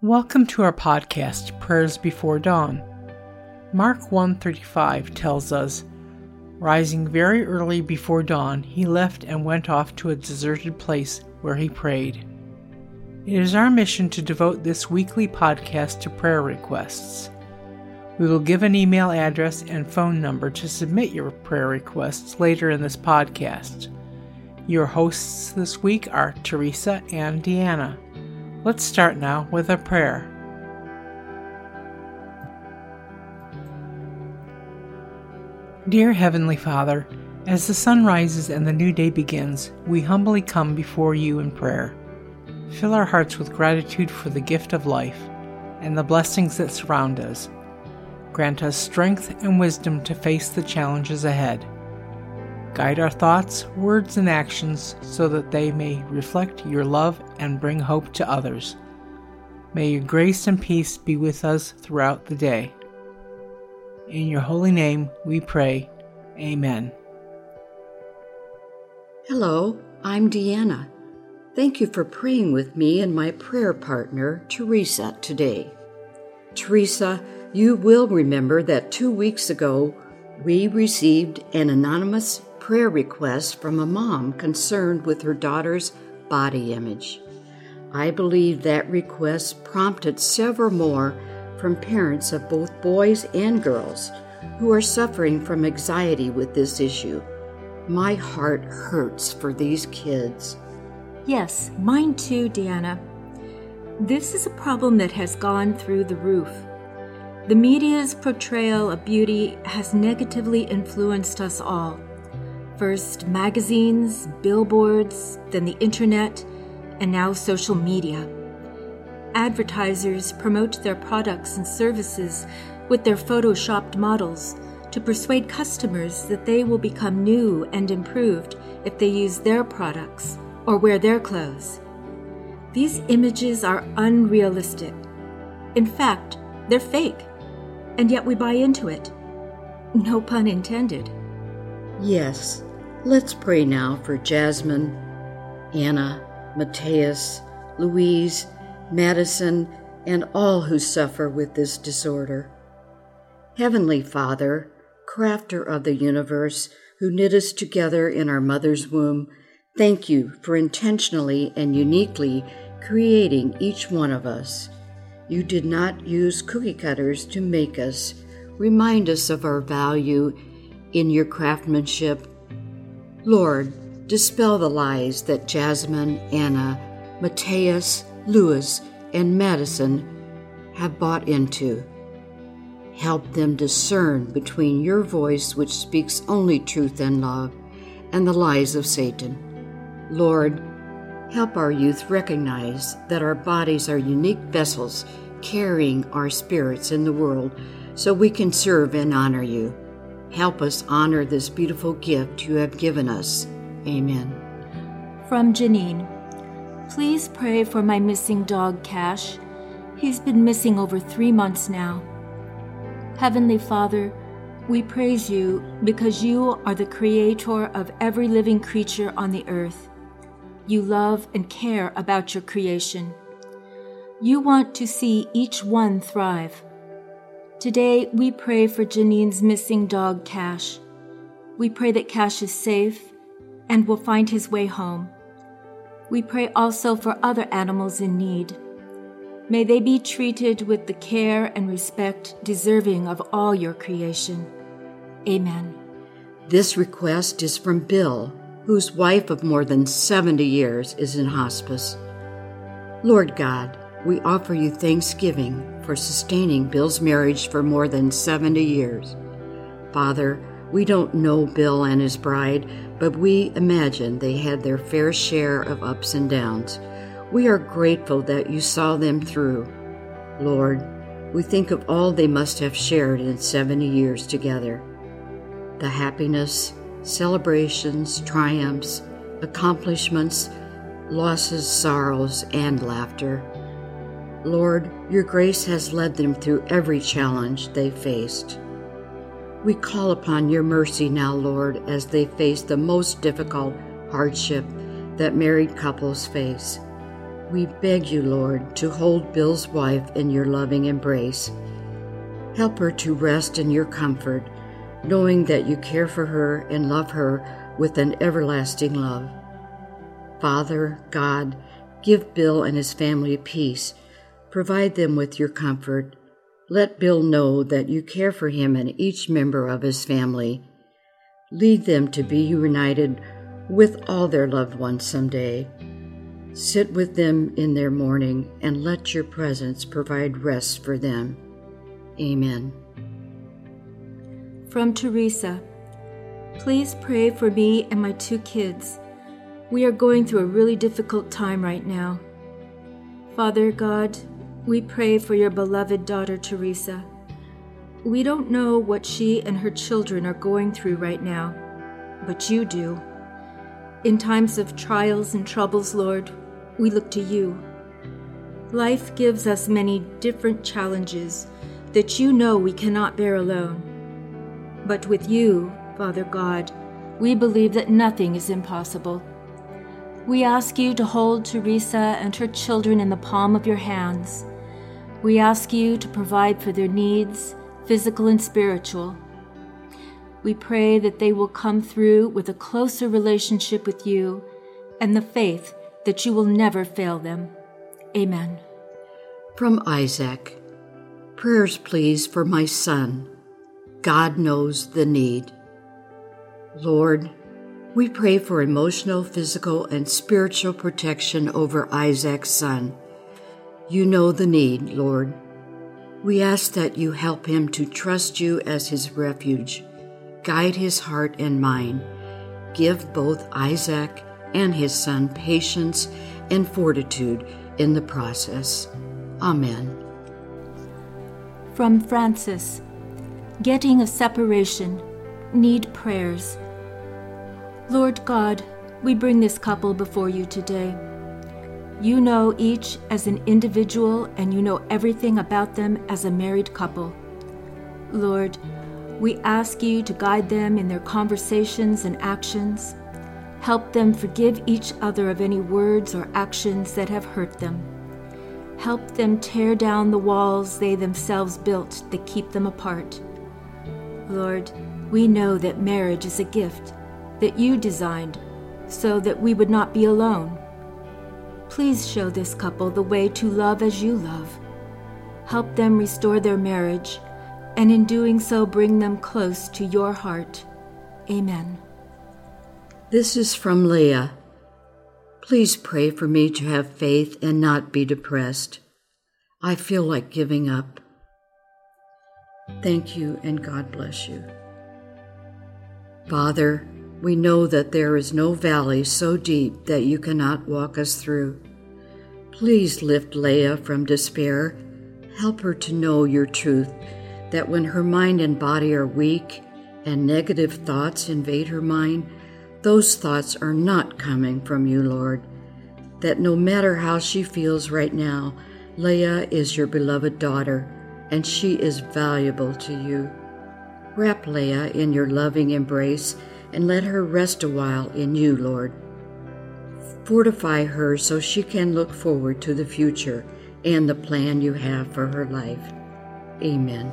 Welcome to our podcast, Prayers Before Dawn. Mark 1:35 tells us, "Rising very early before dawn, he left and went off to a deserted place where he prayed." It is our mission to devote this weekly podcast to prayer requests. We will give an email address and phone number to submit your prayer requests later in this podcast. Your hosts this week are Teresa and Deanna. Let's start now with a prayer. Dear Heavenly Father, as the sun rises and the new day begins, we humbly come before you in prayer. Fill our hearts with gratitude for the gift of life and the blessings that surround us. Grant us strength and wisdom to face the challenges ahead. Guide our thoughts, words, and actions so that they may reflect your love and bring hope to others. May your grace and peace be with us throughout the day. In your holy name we pray. Amen. Hello, I'm Deanna. Thank you for praying with me and my prayer partner, Teresa, today. Teresa, you will remember that 2 weeks ago we received an anonymous prayer request from a mom concerned with her daughter's body image. I believe that request prompted several more from parents of both boys and girls who are suffering from anxiety with this issue. My heart hurts for these kids. Yes, mine too, Deanna. This is a problem that has gone through the roof. The media's portrayal of beauty has negatively influenced us all. First magazines, billboards, then the internet, and now social media. Advertisers promote their products and services with their photoshopped models to persuade customers that they will become new and improved if they use their products or wear their clothes. These images are unrealistic. In fact, they're fake, and yet we buy into it. No pun intended. Yes, let's pray now for Jasmine, Anna, Mateus, Louise, Madison, and all who suffer with this disorder. Heavenly Father, crafter of the universe, who knit us together in our mother's womb, thank you for intentionally and uniquely creating each one of us. You did not use cookie cutters to make us. Remind us of our value in your craftsmanship. Lord, dispel the lies that Jasmine, Anna, Mateus, Louis, and Madison have bought into. Help them discern between your voice, which speaks only truth and love, and the lies of Satan. Lord, help our youth recognize that our bodies are unique vessels carrying our spirits in the world so we can serve and honor you. Help us honor this beautiful gift you have given us. Amen. From Janine, please pray for my missing dog, Cash. He's been missing over 3 months now. Heavenly Father, we praise you because you are the creator of every living creature on the earth. You love and care about your creation. You want to see each one thrive. Today, we pray for Janine's missing dog, Cash. We pray that Cash is safe and will find his way home. We pray also for other animals in need. May they be treated with the care and respect deserving of all your creation. Amen. This request is from Bill, whose wife of more than 70 years is in hospice. Lord God, we offer you thanksgiving for sustaining Bill's marriage for more than 70 years. Father, we don't know Bill and his bride, but we imagine they had their fair share of ups and downs. We are grateful that you saw them through. Lord, we think of all they must have shared in 70 years together. The happiness, celebrations, triumphs, accomplishments, losses, sorrows, and laughter. Lord, your grace has led them through every challenge they faced. We call upon your mercy now, Lord, as they face the most difficult hardship that married couples face. We beg you, Lord, to hold Bill's wife in your loving embrace. Help her to rest in your comfort, knowing that you care for her and love her with an everlasting love. Father, God, give Bill and his family peace. Provide them with your comfort. Let Bill know that you care for him and each member of his family. Lead them to be united with all their loved ones someday. Sit with them in their mourning and let your presence provide rest for them. Amen. From Teresa, please pray for me and my 2 kids. We are going through a really difficult time right now. Father God, we pray for your beloved daughter Teresa. We don't know what she and her children are going through right now, but you do. In times of trials and troubles, Lord, we look to you. Life gives us many different challenges that you know we cannot bear alone. But with you, Father God, we believe that nothing is impossible. We ask you to hold Teresa and her children in the palm of your hands. We ask you to provide for their needs, physical and spiritual. We pray that they will come through with a closer relationship with you and the faith that you will never fail them. Amen. From Isaac, prayers please for my son. God knows the need. Lord, we pray for emotional, physical, and spiritual protection over Isaac's son. You know the need, Lord. We ask that you help him to trust you as his refuge. Guide his heart and mind. Give both Isaac and his son patience and fortitude in the process. Amen. From Francis, getting a separation, need prayers. Lord God, we bring this couple before you today. You know each as an individual, and you know everything about them as a married couple. Lord, we ask you to guide them in their conversations and actions. Help them forgive each other of any words or actions that have hurt them. Help them tear down the walls they themselves built that keep them apart. Lord, we know that marriage is a gift that you designed so that we would not be alone. Please show this couple the way to love as you love. Help them restore their marriage, and in doing so bring them close to your heart. Amen. This is from Leah. Please pray for me to have faith and not be depressed. I feel like giving up. Thank you, and God bless you. Father, we know that there is no valley so deep that you cannot walk us through. Please lift Leah from despair. Help her to know your truth, that when her mind and body are weak and negative thoughts invade her mind, those thoughts are not coming from you, Lord. That no matter how she feels right now, Leah is your beloved daughter, and she is valuable to you. Wrap Leah in your loving embrace and let her rest a while in you, Lord. Fortify her so she can look forward to the future and the plan you have for her life. Amen.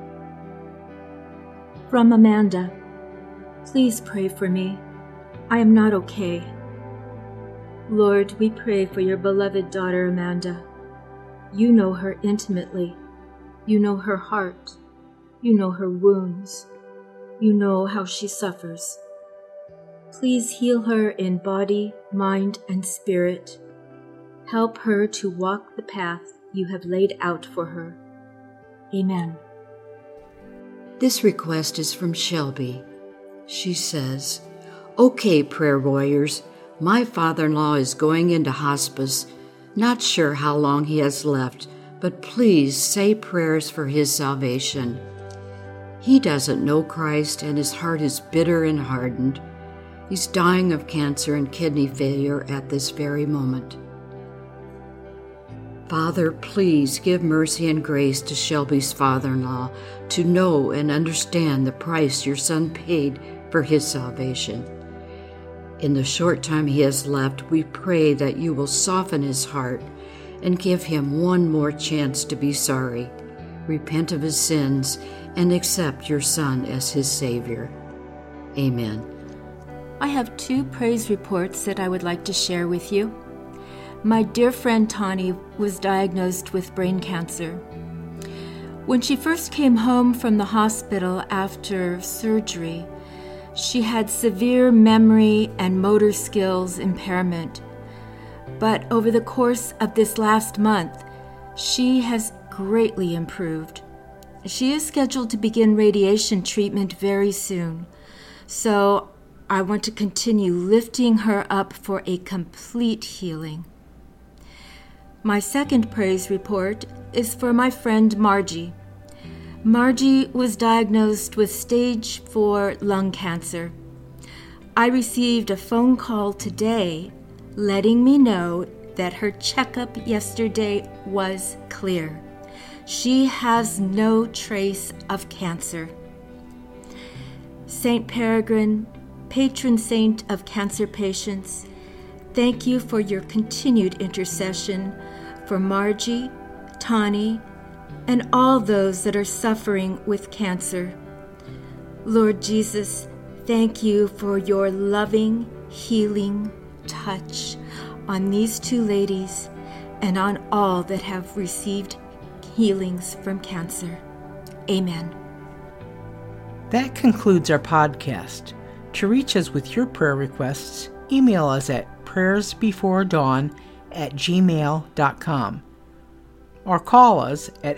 From Amanda, please pray for me. I am not okay. Lord, we pray for your beloved daughter Amanda. You know her intimately. You know her heart. You know her wounds. You know how she suffers. Please heal her in body, mind, and spirit. Help her to walk the path you have laid out for her. Amen. This request is from Shelby. She says, "Okay, prayer warriors, my father-in-law is going into hospice. Not sure how long he has left, but please say prayers for his salvation. He doesn't know Christ and his heart is bitter and hardened. He's dying of cancer and kidney failure at this very moment. Father, please give mercy and grace to Shelby's father-in-law to know and understand the price your son paid for his salvation. In the short time he has left, we pray that you will soften his heart and give him one more chance to be sorry, repent of his sins, and accept your Son as his Savior. Amen. I have 2 praise reports that I would like to share with you. My dear friend Tani was diagnosed with brain cancer. When she first came home from the hospital after surgery, she had severe memory and motor skills impairment. But over the course of this last month, she has greatly improved. She is scheduled to begin radiation treatment very soon, so I want to continue lifting her up for a complete healing. My second praise report is for my friend Margie. Margie was diagnosed with stage 4 lung cancer. I received a phone call today letting me know that her checkup yesterday was clear. She has no trace of cancer. Saint Peregrine, patron saint of cancer patients, thank you for your continued intercession for Margie, Tani, and all those that are suffering with cancer. Lord Jesus, thank you for your loving, healing touch on these 2 ladies and on all that have received healings from cancer. Amen. That concludes our podcast. To reach us with your prayer requests, email us at prayersbeforedawn@gmail.com or call us at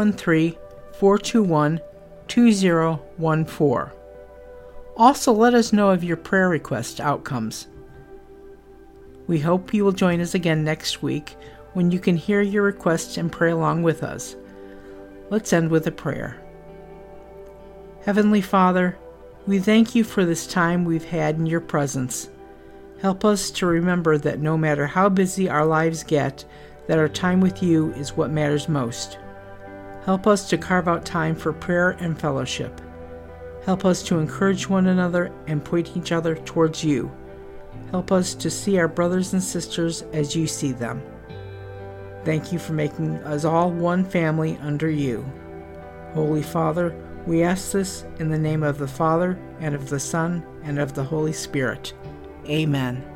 813-421-2014. Also, let us know of your prayer request outcomes. We hope you will join us again next week when you can hear your requests and pray along with us. Let's end with a prayer. Heavenly Father, we thank you for this time we've had in your presence. Help us to remember that no matter how busy our lives get, that our time with you is what matters most. Help us to carve out time for prayer and fellowship. Help us to encourage one another and point each other towards you. Help us to see our brothers and sisters as you see them. Thank you for making us all one family under you. Holy Father, we ask this in the name of the Father, and of the Son, and of the Holy Spirit. Amen.